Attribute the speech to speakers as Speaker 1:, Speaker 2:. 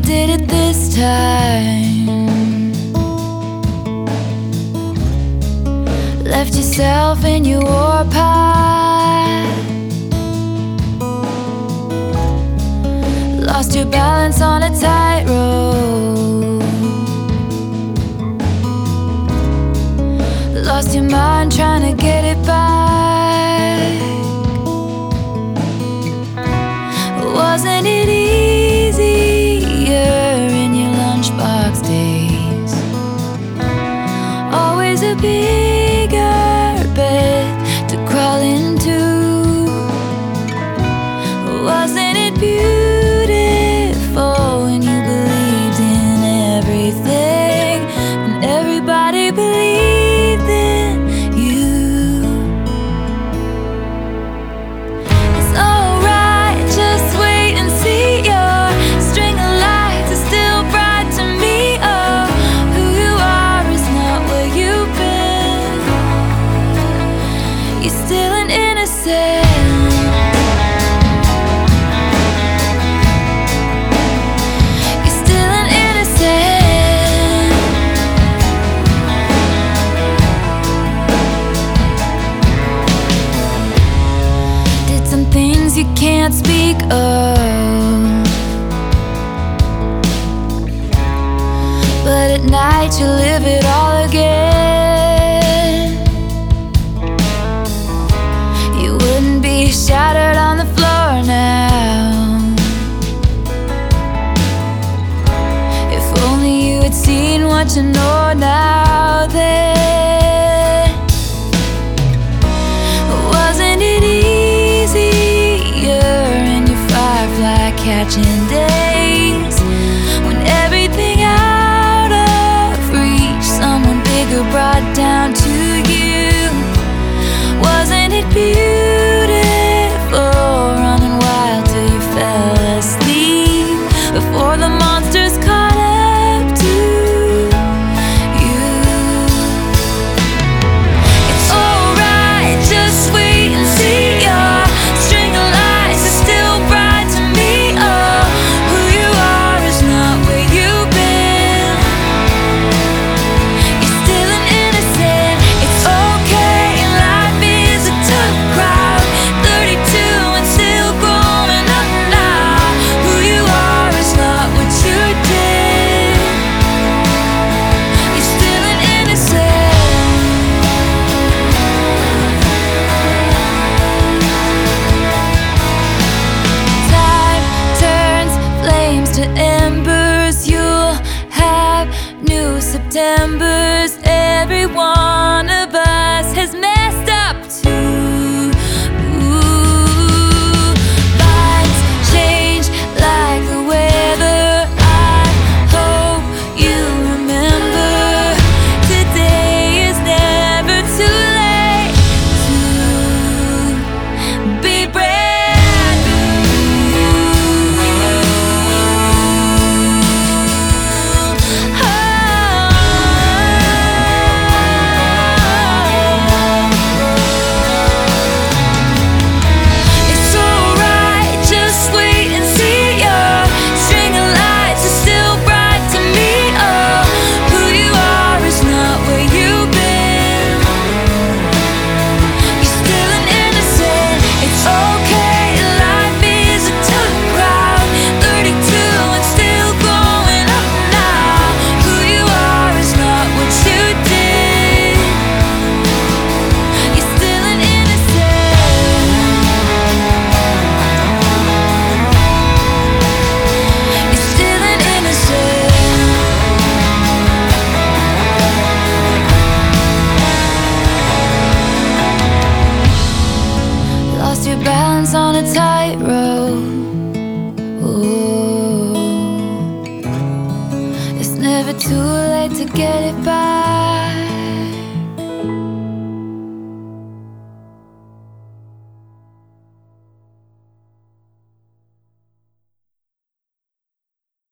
Speaker 1: did it this time. Left yourself in your warpath. Lost your balance on a tightrope. Lost your mind trying to get it back. Wasn't it easier in your lunchbox days? Always a bigger bed to crawl into. Wasn't it beautiful when you believed in everything and everybody believed in you? It's alright, just wait and see. Your string of lights is still bright to me. Oh, who you are is not where you've been. You're still an innocent. Things you can't speak of, but at night you live it all again. You wouldn't be shattered on the floor now. If only you had seen what you know now then. Wasn't it in your firefly catching days, when everything out of reach, someone bigger brought down to you? Wasn't it beautiful, running wild till you fell asleep before the monsters caught up to you? It's alright, just wait and see. Your string of lights is still bright to me. Oh, who you are is not where you've been. You're still an innocent. It's okay, life is a tough crowd. 32 and still growing up now. Who you are is not what you did. You're still an innocent. Time turns flames to embers. You'll have new Septembers. Every one of us has messed up too. Ooh, vibes change like the weather. I hope you remember, today is never too late to be brand new. It's alright, just wait and see. Your string of lights is still bright to me. Oh, who you are is not where you've been. You're still an innocent. It's okay, life is a tough crowd. 32 and still growing up now. Who you are is not what you did. You're still an innocent. You're still an innocent. Lost your balance on a tightrope. Ooh, it's never too late to get it back.